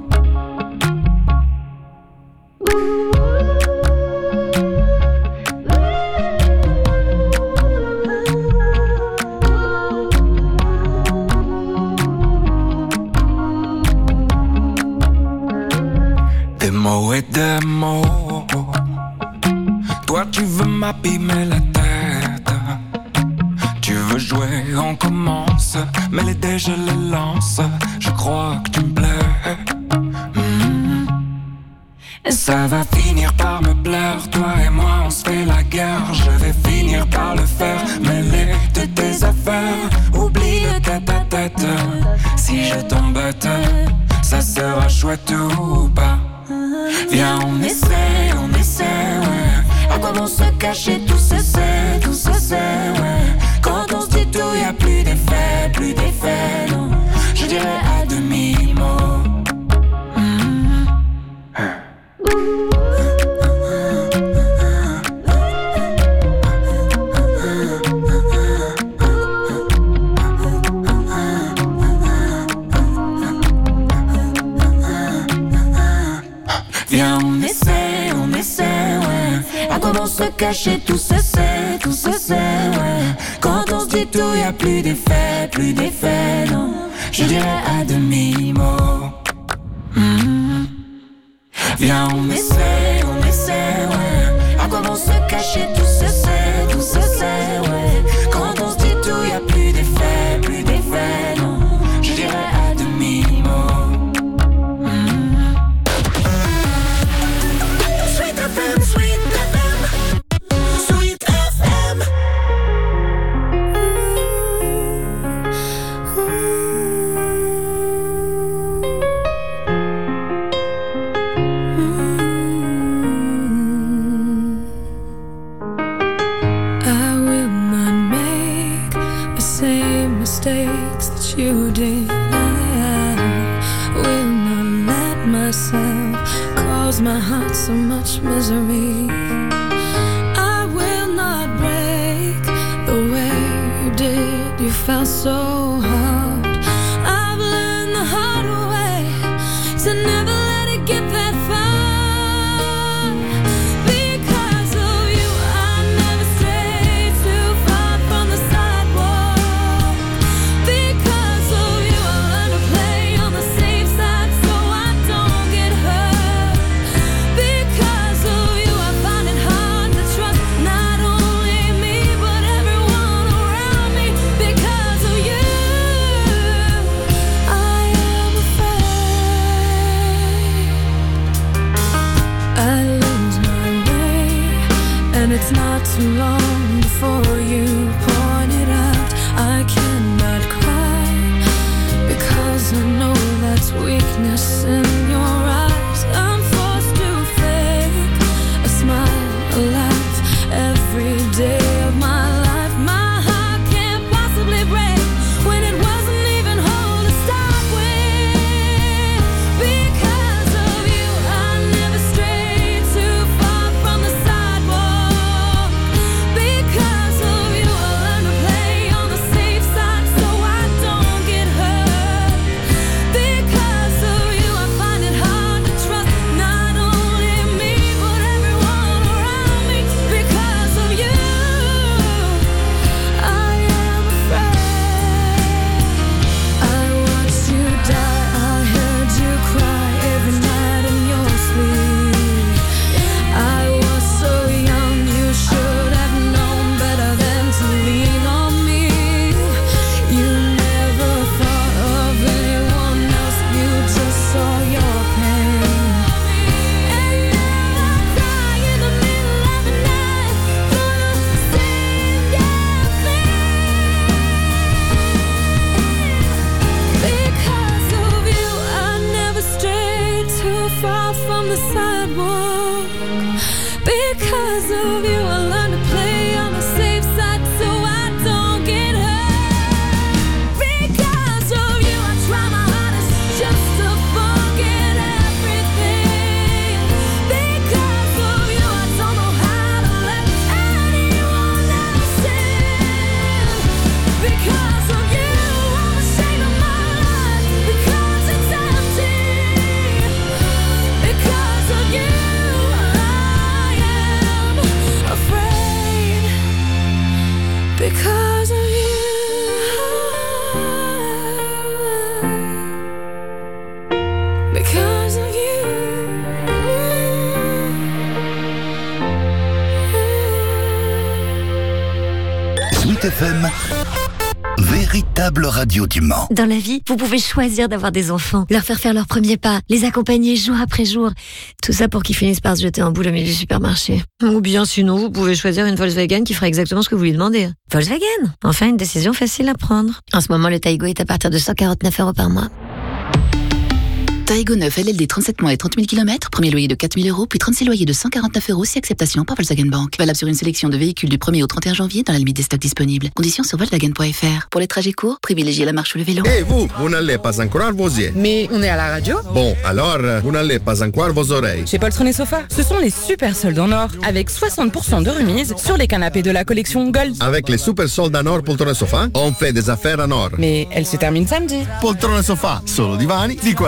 Des mots et des mots. Toi tu veux m'abîmer la tête. Tu veux jouer, on commence. Mais les dés je les lance. Je crois que tu me plais. Mm. Ça va finir par me plaire. Toi et moi on se fait la guerre. Je vais finir par le faire. Mêler de tes affaires. Oublie le tête à tête. Si je t'embête, ça sera chouette ou pas. Viens, on essaie, on essaie, ouais. À quoi vont se cacher, tout se sait, tout se sait, ouais. Quand on se dit tout, y'a plus d'effet, plus d'effet, non. Je dirais à demi-mot. Mm.
comment se cacher, tout se sait, tout se sait, ouais. Quand on se dit tout, y'a plus d'effet, plus d'effet, non. Je dirais à demi-mot. Mmh. Viens, on essaie, on essaie, ouais. À comment se cacher, tout se sait, tout se sait, ouais. Quand on se dit tout, y'a plus d'effet, plus d'effet, non. Je dirais à demi-mot. Mmh. Sweet F M, Sweet F M, Sweet F M. Mistakes that you did, I will not let myself cause my heart so much misery. I will not break the way you did, you felt so hard. I've learned the hard way to never let it get that far. Because of you, I never strayed too far from the sidewalk. Because of you, I learned to play on the safe side so I don't get hurt. Because of you, I find it hard to trust not only me but everyone around me. Because of you, I am afraid I lose my way, and it's not too long before you point it out. I cannot cry because I know that's weakness in your eyes. I'm forced to fake a smile, a laugh every day of my life. My heart can't possibly break when it wasn't even whole to start with. Because of you, I never strayed too far from the sidewalk. Because of you, I learned to play on the safe side so I don't get hurt. Because of you, I find it hard to trust not only me but everyone around me. Because of you, I am afraid. I watched you die, I heard you cry every night in your sleep. I was so young, you should have known better than to lean on me. You never thought of anyone else, you just saw your pain. And now I cry in the middle of the night for the same damn thing. Because of you, I never strayed too far from the sidewalk. Because of you, I learned to play on the safe side so I don't get hurt. Because of you, I try my hardest just to forget everything. Because of you, I don't know how to let anyone else in. Because of you, I'm ashamed of my life because it's empty. Because of you, I am afraid. Because of you, because of you.
Sweet F M, véritable radio du Mans.
Dans la vie, vous pouvez choisir d'avoir des enfants, leur faire faire leurs premiers pas, les accompagner jour après jour. Tout ça pour qu'ils finissent par se jeter en boule au milieu du supermarché. Ou bien sinon, vous pouvez choisir une Volkswagen qui fera exactement ce que vous lui demandez. Volkswagen, enfin une décision facile à prendre. En ce moment, le Taigo est à partir de cent quarante-neuf euros par mois.
Taigo neuf L L D trente-sept mois et trente mille kilomètres, premier loyer de quatre mille euros, puis trente-six loyers de cent quarante-neuf euros si acceptation par Volkswagen Bank. Valable sur une sélection de véhicules du premier au trente et un janvier dans la limite des stocks disponibles. Conditions sur Volkswagen point F R. Pour les trajets courts, privilégiez la marche ou le vélo.
Et vous, vous n'allez pas encore vos yeux.
Mais on est à la radio.
Bon, alors, vous n'allez pas encore vos oreilles.
Chez Poltron et Sofa, ce sont les super soldes en or, avec soixante pour cent de remise sur les canapés de la collection Gold.
Avec les super soldes en or Poltron et Sofa, on fait des affaires en or.
Mais elle se termine samedi.
Poltron et Sofa, solo divani di qualità.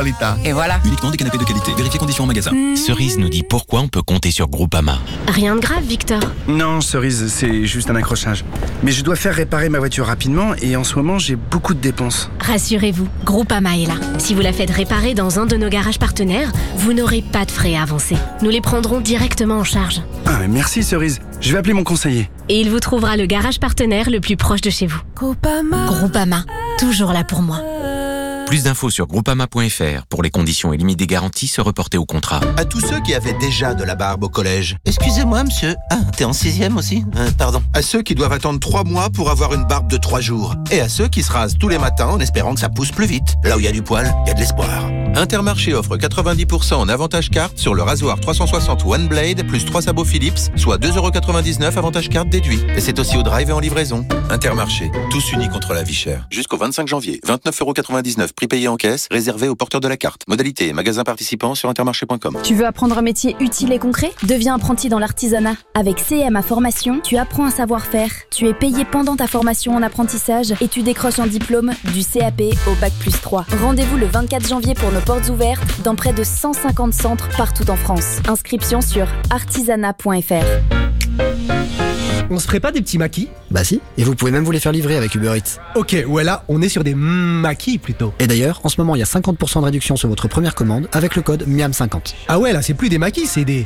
et voilà.
Uniquement des canapés de qualité. Vérifiez conditions en magasin. Cerise nous dit pourquoi on peut compter sur Groupama.
Rien de grave, Victor.
Non, Cerise, c'est juste un accrochage. Mais je dois faire réparer ma voiture rapidement et en ce moment, j'ai beaucoup de dépenses.
Rassurez-vous, Groupama est là. Si vous la faites réparer dans un de nos garages partenaires, vous n'aurez pas de frais à avancer. Nous les prendrons directement en charge.
Ah, mais merci Cerise. Je vais appeler mon conseiller.
Et il vous trouvera le garage partenaire le plus proche de chez vous.
Groupama. Groupama, toujours là pour moi.
Plus d'infos sur groupama point f r. Pour les conditions et limites des garanties, se reporter au contrat.
À tous ceux qui avaient déjà de la barbe au collège. Excusez-moi, monsieur. Ah, t'es en sixième aussi euh, Pardon. À ceux qui doivent attendre trois mois pour avoir une barbe de trois jours. Et à ceux qui se rasent tous les matins en espérant que ça pousse plus vite. Là où il y a du poil, il y a de l'espoir.
Intermarché offre quatre-vingt-dix pour cent en avantage carte sur le rasoir trois cent soixante One Blade plus trois sabots Philips, soit deux euros quatre-vingt-dix-neuf avantage carte déduit. Et c'est aussi au drive et en livraison. Intermarché, tous unis contre la vie chère. Jusqu'au vingt-cinq janvier, vingt-neuf euros quatre-vingt-dix-neuf prix payé en caisse, réservé aux porteurs de la carte. Modalité et magasins participants sur intermarché point com.
Tu veux apprendre un métier utile et concret ? Deviens apprenti dans l'artisanat. Avec C M A Formation, tu apprends un savoir-faire, tu es payé pendant ta formation en apprentissage et tu décroches un diplôme du C A P au bac plus trois. Rendez-vous le vingt-quatre janvier pour nos portes ouvertes dans près de cent cinquante centres partout en France. Inscription sur artisanat point f r.
On se ferait pas des petits maquis ?
Bah si, et vous pouvez même vous les faire livrer avec Uber Eats.
Ok, ouais là, on est sur des maquis plutôt.
Et d'ailleurs, en ce moment, il y a cinquante pour cent de réduction sur votre première commande avec le code miam cinquante.
Ah ouais, là, c'est plus des maquis, c'est des...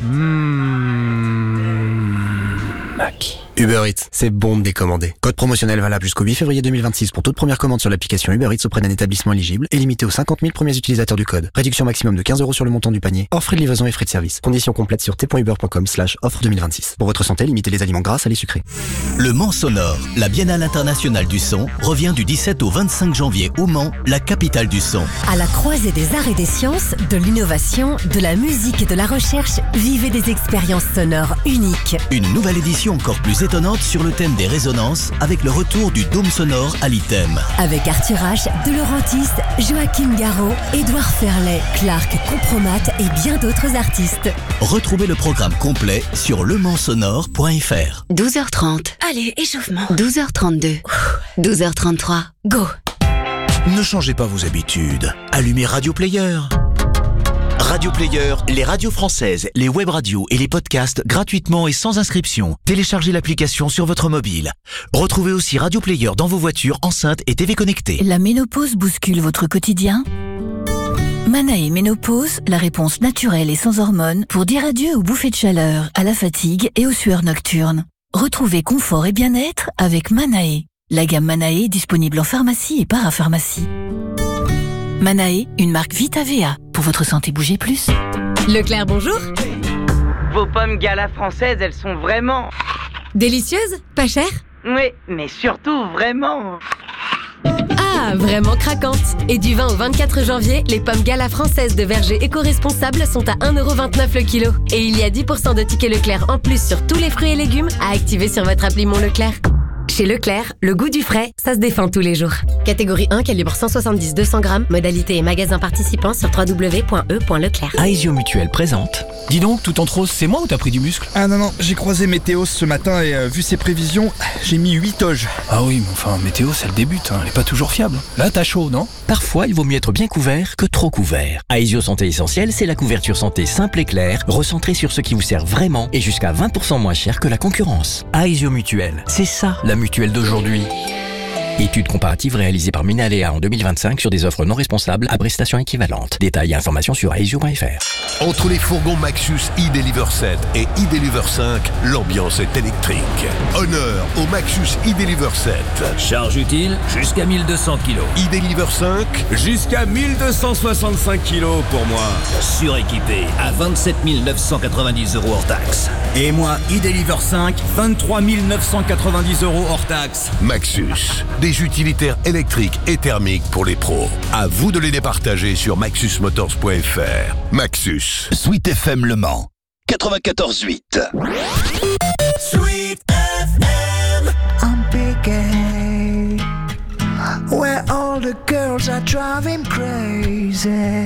maquis.
Uber Eats, c'est bon de décommander. Code promotionnel valable jusqu'au huit février deux mille vingt-six pour toute première commande sur l'application Uber Eats auprès d'un établissement éligible et limité aux cinquante mille premiers utilisateurs du code. Réduction maximum de quinze euros sur le montant du panier, hors frais de livraison et frais de service. Conditions complètes sur t point uber point com slash offre deux mille vingt-six. Pour votre santé, limitez les aliments gras, salés, sucrés.
Le Mans Sonore, la Biennale internationale du son, revient du dix-sept au vingt-cinq janvier au Mans, la capitale du son.
À la croisée des arts et des sciences, de l'innovation, de la musique et de la recherche, vivez des expériences sonores uniques.
Une nouvelle édition encore plus étonnante sur le thème des résonances avec le retour du dôme sonore à l'Item.
Avec Arthur H, De Laurentiis, Joachim Garraud, Édouard Ferlet, Clark Compromat et bien d'autres artistes.
Retrouvez le programme complet sur le mans sonore point f r.
douze heures trente.
Allez, échauffement.
douze heures trente-deux. douze heures trente-trois.
Go.
Ne changez pas vos habitudes. Allumez Radio Player. Radio Player, les radios françaises, les web radios et les podcasts gratuitement et sans inscription. Téléchargez l'application sur votre mobile. Retrouvez aussi Radio Player dans vos voitures, enceintes et T V connectées.
La ménopause bouscule votre quotidien ? Manae Ménopause, la réponse naturelle et sans hormones pour dire adieu aux bouffées de chaleur, à la fatigue et aux sueurs nocturnes. Retrouvez confort et bien-être avec Manae. La gamme Manae est disponible en pharmacie et parapharmacie. Manae, une marque Vita V A. Pour votre santé, bougez plus.
Leclerc, bonjour.
Vos pommes Gala françaises, elles sont vraiment...
Délicieuses ? Pas chères ?
Oui, mais surtout vraiment...
Ah, vraiment craquantes. Et du vingt au vingt-quatre janvier, les pommes Gala françaises de verger éco-responsables sont à un euro vingt-neuf le kilo. Et il y a dix pour cent de tickets Leclerc en plus sur tous les fruits et légumes à activer sur votre appli Mon Leclerc. Chez Leclerc, le goût du frais, ça se défend tous les jours. Catégorie un, calibre cent soixante-dix à deux cents grammes. Modalité et magasin participants sur w w w point e point leclerc.
Aesio Mutuelle présente. Dis donc, tout en trop, c'est moi ou t'as pris du muscle?
Ah non, non, j'ai croisé Météos ce matin et euh, vu ses prévisions, j'ai mis huit toges.
Ah oui, mais enfin, Météo, elle débute, hein, elle est pas toujours fiable. Là, t'as chaud, non? Parfois, il vaut mieux être bien couvert que trop couvert. Aesio Santé Essentielle, c'est la couverture santé simple et claire, recentrée sur ce qui vous sert vraiment et jusqu'à vingt pour cent moins cher que la concurrence. Aesio Mutuelle, c'est ça, la mutuelle d'aujourd'hui. Étude comparative réalisée par Minalea en deux mille vingt-cinq sur des offres non responsables à prestations équivalentes. Détails et informations sur aesio point f r.
Entre les fourgons Maxus e-Deliver sept et e-Deliver cinq, l'ambiance est électrique. Honneur au Maxus e-Deliver sept.
Charge utile jusqu'à mille deux cents kilos.
e-Deliver cinq,
jusqu'à mille deux cent soixante-cinq kilos pour moi. Suréquipé à vingt-sept mille neuf cent quatre-vingt-dix euros hors taxe. Et moi, e-Deliver cinq, vingt-trois mille neuf cent quatre-vingt-dix euros hors taxe.
Maxus, des utilitaires électriques et thermiques pour les pros. À vous de les départager sur maxus motors point f r. Maxus.
Sweet F M Le Mans, quatre-vingt-quatorze huit.
Sweet F M. I'm picking where all the girls are driving crazy.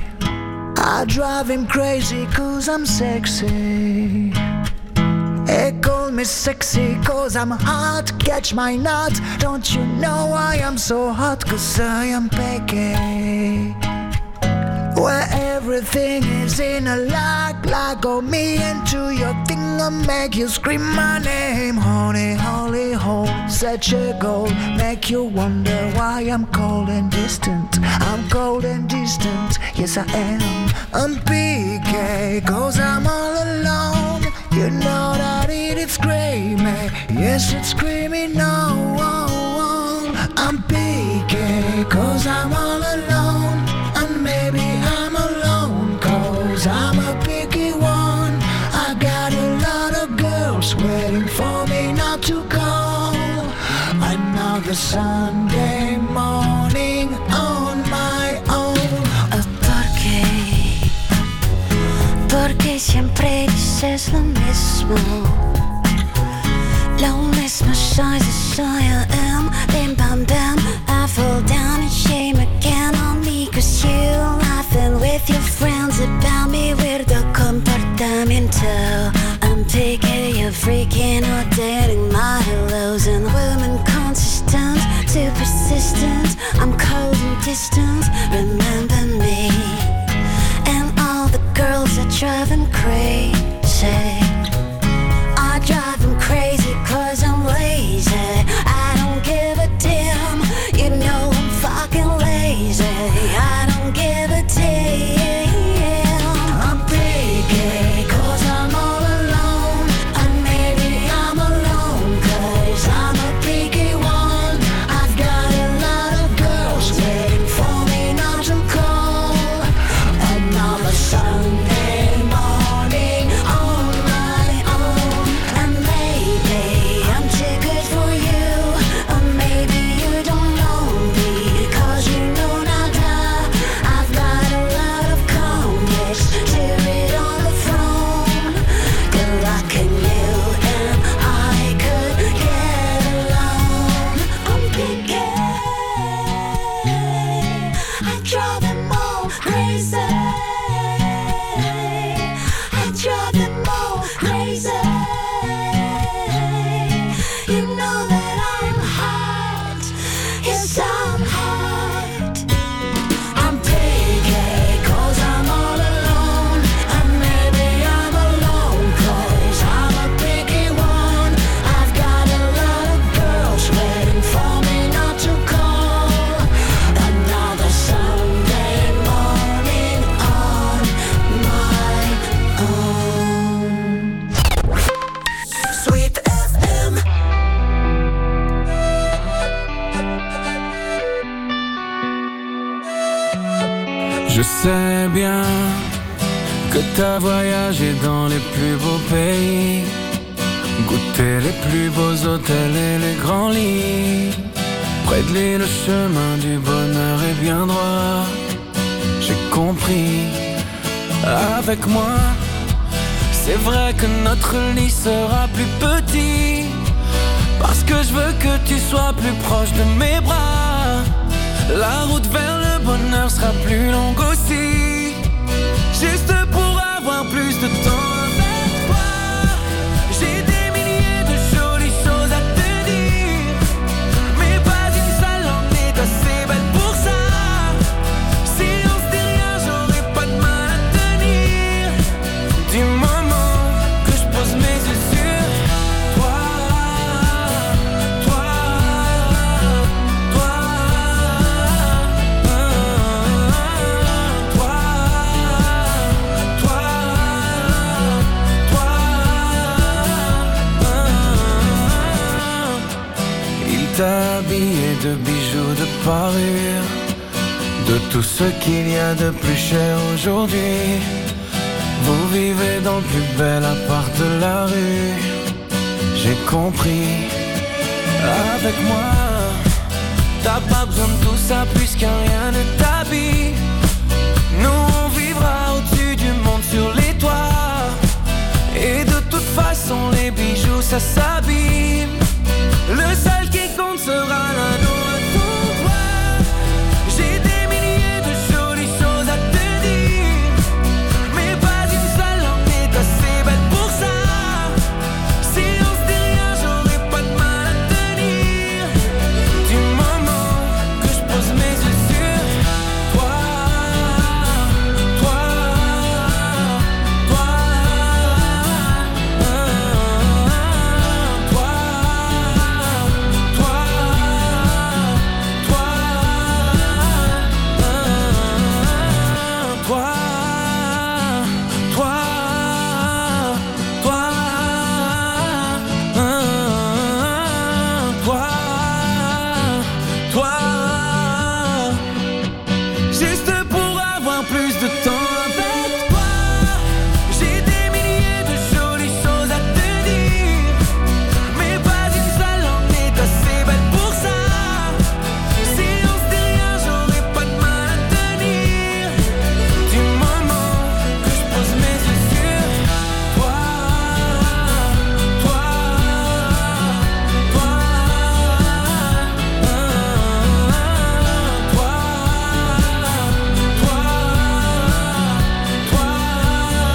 I drive him crazy cause I'm sexy. They call me sexy cause I'm hot, catch my nut. Don't you know I am so hot cause I am picky. where everything is in a lock. Like on me into your thing and make you scream my name. Honey, holy hole, such a goal. Make you wonder why I'm cold and distant. I'm cold and distant, yes I am. I'm P K, cause I'm all alone. You know that it is screaming, yes it's screaming no. I'm P K, cause I'm all alone. And maybe I'm alone, cause I'm a picky one. I got a lot of girls waiting for me not to call. Another Sunday morning on my own.
¿Por qué? Porque siempre dices lo mismo. Loneliness, my size is I am. Bim bam bam, I fall down and shame again on me. Cause you laughing with your friends about me. Weirdo comportamiento. I'm taking you freaking or dating my hellos. And women consistent, too persistent. I'm cold and distant, remember me. And all the girls that drive them crazy. I drive them crazy cause I'm lazy. I don't give a damn. You know I'm fucking lazy. I don't give a damn.
I'm picky cause I'm all alone. And maybe I'm alone cause I'm a picky one. I've got a lot of girls waiting for me not to call. Another Sunday morning on my own. And maybe I'm too good for you. Or maybe you don't know me cause you know nada. I've got a lot of complex to read on the phone. Good luck in you and I could get along. I'm picky. I drive them all crazy. I drive them all crazy. You know that I'm hot. Yes, I'm hot. I'm picky cause I'm all alone. And maybe I'm alone cause I'm a picky one. I've got a lot of girls waiting for me not to call. Another Sunday morning on my own. Sweet F M.
Je sais bien que t'as voyagé dans les plus beaux pays, goûté les plus beaux hôtels et les grands lits. Près de lui le chemin du bonheur est bien droit. J'ai compris, avec moi, c'est vrai que notre lit sera plus petit. Parce que je veux que tu sois plus proche de mes bras. La route vers le bonheur sera plus longue aussi. Juste pour avoir plus de temps avec toi. J'ai des milliers de jolies choses à te dire, mais pas une seule en est assez belle pour ça. Si on se dit rien, j'aurais pas de mal à tenir. Du moment que je pose mes yeux sur toi. Habillé de bijoux, de parures, de tout ce qu'il y a de plus cher aujourd'hui. Vous vivez dans le plus bel appart de la rue. J'ai compris, avec moi, t'as pas besoin de tout ça puisqu'un rien ne t'habille. Nous on vivra au-dessus du monde sur les toits. Et de toute façon les bijoux ça s'abîme. Le seul qui compte sera la